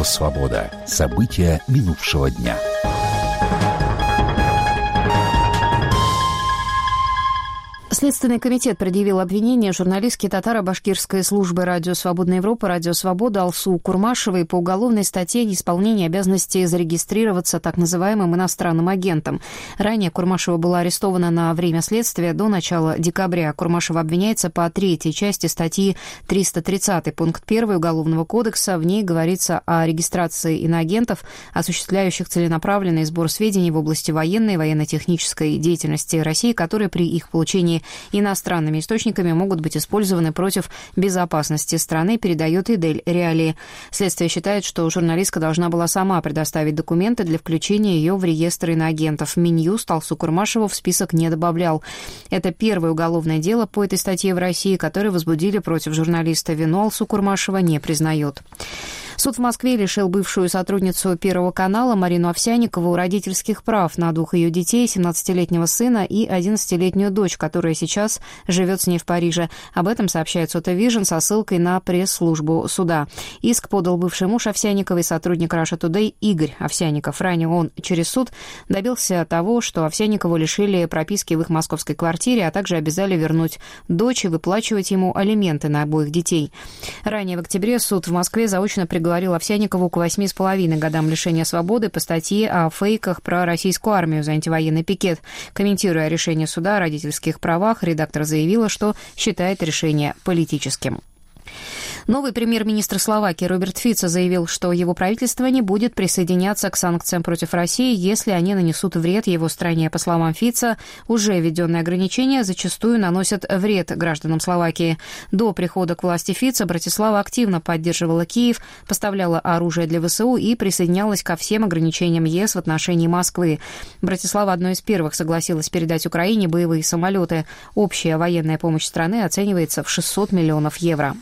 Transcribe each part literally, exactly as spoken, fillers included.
«Свобода». События минувшего дня. Следственный комитет предъявил обвинение журналистке татаро-башкирской службы «Радио Свободная Европа» «Радио Свобода» Алсу Курмашевой по уголовной статье «Неисполнение обязанности зарегистрироваться так называемым иностранным агентом». Ранее Курмашева была арестована на время следствия до начала декабря. Курмашева обвиняется по третьей части статьи триста тридцать, пункт первый Уголовного кодекса. В ней говорится о регистрации иноагентов, осуществляющих целенаправленный сбор сведений в области военной и военно-технической деятельности России, которые при их получении иностранными источниками могут быть использованы против безопасности страны, передает Идель Реалии. Следствие считает, что журналистка должна была сама предоставить документы для включения ее в реестр иноагентов. Минюст Алсу Курмашеву в список не добавлял. Это первое уголовное дело по этой статье в России, которое возбудили против журналиста. Вину Алсу Курмашева не признает. Суд в Москве лишил бывшую сотрудницу Первого канала Марину Овсянникову родительских прав на двух ее детей, семнадцатилетнего сына и одиннадцатилетнюю дочь, которая сейчас живет с ней в Париже. Об этом сообщает Сотовижн со ссылкой на пресс-службу суда. Иск подал бывший муж Овсянниковой, сотрудник Russia Today Игорь Овсянников. Ранее он через суд добился того, что Овсянникову лишили прописки в их московской квартире, а также обязали вернуть дочь и выплачивать ему алименты на обоих детей. Ранее в октябре суд в Москве заочно приговорил говорил Овсянникову к восьми с половиной годам лишения свободы по статье о фейках про российскую армию за антивоенный пикет. Комментируя решение суда о родительских правах, редактор заявила, что считает решение политическим. Новый премьер-министр Словакии Роберт Фицо заявил, что его правительство не будет присоединяться к санкциям против России, если они нанесут вред его стране. По словам Фицо, уже введенные ограничения зачастую наносят вред гражданам Словакии. До прихода к власти Фицо Братислава активно поддерживала Киев, поставляла оружие для ВСУ и присоединялась ко всем ограничениям ЕС в отношении Москвы. Братислава одной из первых согласилась передать Украине боевые самолеты. Общая военная помощь страны оценивается в шестьсот миллионов евро.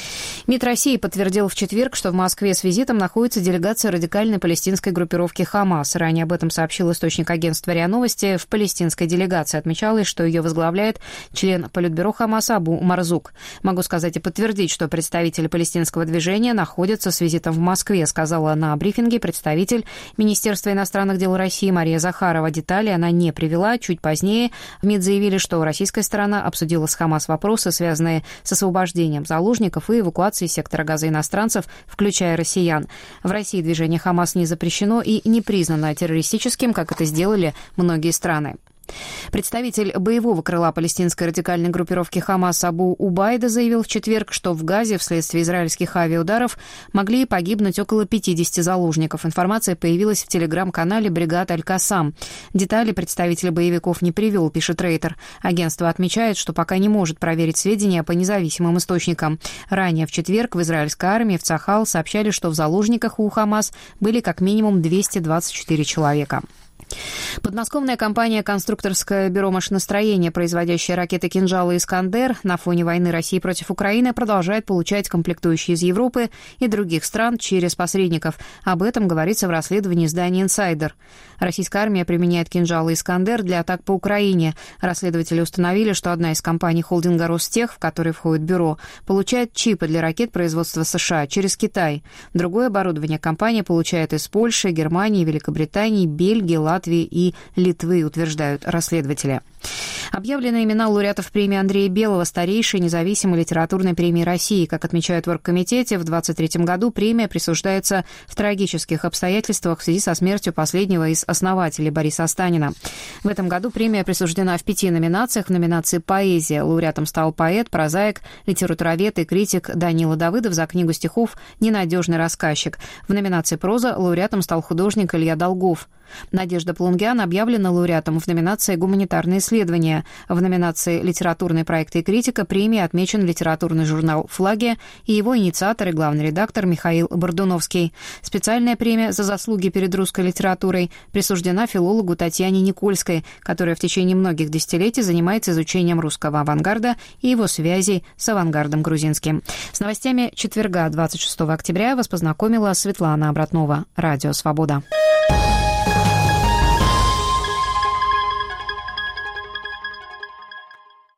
МИД России подтвердил в четверг, что в Москве с визитом находится делегация радикальной палестинской группировки «Хамас». Ранее об этом сообщил источник агентства РИА Новости. В палестинской делегации отмечалось, что ее возглавляет член Политбюро «Хамас» Абу Марзук. «Могу сказать и подтвердить, что представители палестинского движения находятся с визитом в Москве», сказала на брифинге представитель Министерства иностранных дел России Мария Захарова. Детали она не привела. Чуть позднее в МИД заявили, что российская сторона обсудила с «Хамас» вопросы, связанные с освобождением заложников и эвакуацией сектора Газа иностранцев, включая россиян. В России движение «Хамас» не запрещено и не признано террористическим, как это сделали многие страны. Представитель боевого крыла палестинской радикальной группировки «Хамас» Абу Убайда заявил в четверг, что в Газе вследствие израильских авиаударов могли погибнуть около пятидесяти заложников. Информация появилась в телеграм-канале «Бригад Аль-Кассам». Детали представитель боевиков не привел, пишет Рейтер. Агентство отмечает, что пока не может проверить сведения по независимым источникам. Ранее в четверг в израильской армии в Цахал сообщали, что в заложниках у «Хамас» были как минимум двести двадцать четыре человека. Подмосковная компания «Конструкторское бюро машиностроения», производящая ракеты «Кинжал» и «Искандер», на фоне войны России против Украины продолжает получать комплектующие из Европы и других стран через посредников. Об этом говорится в расследовании издания «Инсайдер». Российская армия применяет «Кинжал» и «Искандер» для атак по Украине. Расследователи установили, что одна из компаний холдинга «Ростех», в который входит бюро, получает чипы для ракет производства США через Китай. Другое оборудование компания получает из Польши, Германии, Великобритании, Бельгии, Латвии и Литвы, утверждают расследователи. Объявлены имена лауреатов премии Андрея Белого, старейшей независимой литературной премии России. Как отмечают в оргкомитете, в двадцать третьем году премия присуждается в трагических обстоятельствах в связи со смертью последнего из основателей Бориса Останина. В этом году премия присуждена в пяти номинациях. В номинации «Поэзия» лауреатом стал поэт, прозаик, литературовед и критик Данила Давыдов за книгу стихов «Ненадежный рассказчик». В номинации «Проза» лауреатом стал художник Илья Долгов. Надежда Плунгян объявлена лауреатом в номинации «Гуманитарные исследования». В номинации «Литературные проекты и критика» премии отмечен литературный журнал «Флаги» и его инициатор и главный редактор Михаил Бордуновский. Специальная премия за заслуги перед русской литературой присуждена филологу Татьяне Никольской, которая в течение многих десятилетий занимается изучением русского авангарда и его связей с авангардом грузинским. С новостями четверга, двадцать шестого октября, вас познакомила Светлана Обратнова. Радио «Свобода».